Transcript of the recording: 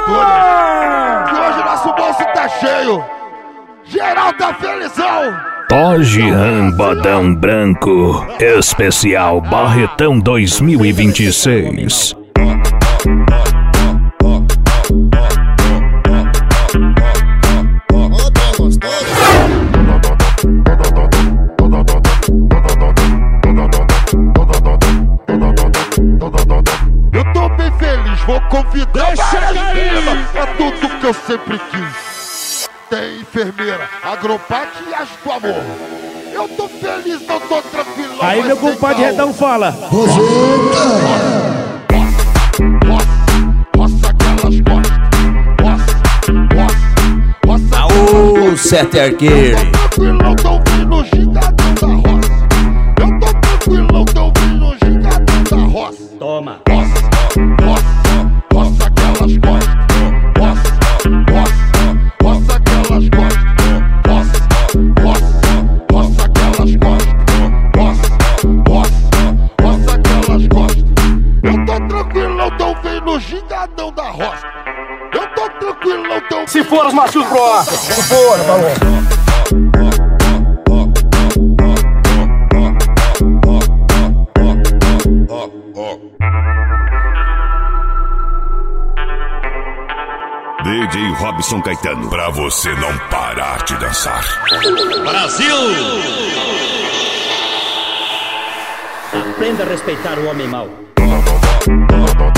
criaturas. Que hoje nosso bolso tá cheio. Geral tá felizão. Hoje Rambadão Branco Especial Barretão 2026. Eu tô bem feliz, vou convidar várias meninas pra tudo que eu sempre quis. Tem enfermeira, agropate e as do amor. Eu tô feliz, não tô tranquilo. Aí meu compadre Redão fala: roça aquelas costas. Aô, sete arqueiro. Eu tô tranquilão, tô ouvindo o gingadão da roça. Eu tô tranquilão, tô ouvindo o gingadão da roça. toma. Roça aquelas costas. Roça aquelas costas. Roça aquelas costas. Roça aquelas costas. Eu tô tranquilão, tô ouvindo o gingadão da roça. Eu tô tranquilão, tô ouvindo. Se for os machos pro ar. Se for, falou. DJ Robson Caetano, pra você não parar de dançar. Brasil! Aprenda a respeitar o homem mau.